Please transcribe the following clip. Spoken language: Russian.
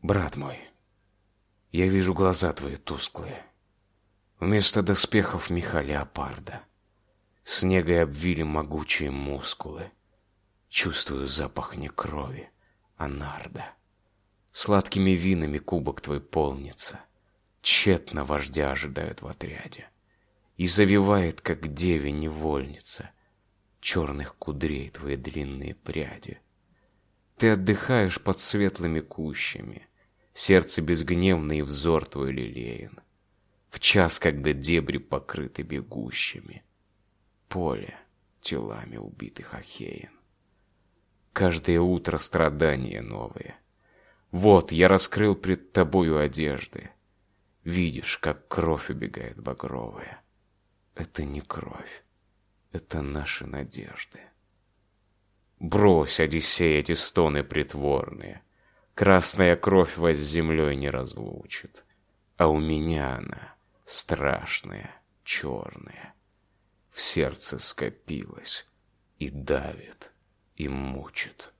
Брат мой, я вижу глаза твои тусклые. Вместо доспехов меха леопарда. Снегой обвили могучие мускулы. Чувствую запах не крови, а нарда. Сладкими винами кубок твой полнится. Тщетно вождя ожидают в отряде. И завивает, как деве невольница, черных кудрей твои длинные пряди. Ты отдыхаешь под светлыми кущами, сердце безгневно и взор твой лелеян. В час, когда дебри покрыты бегущими, поле телами убитых ахеян. Каждое утро страдания новые. Вот я раскрыл пред тобою одежды. Видишь, как кровь убегает багровая. Это не кровь, это наши надежды. Брось, Одиссей, эти стоны притворные. Красная кровь вас с землей не разлучит. А у меня она страшная, черная. В сердце скопилась и давит, и мучит.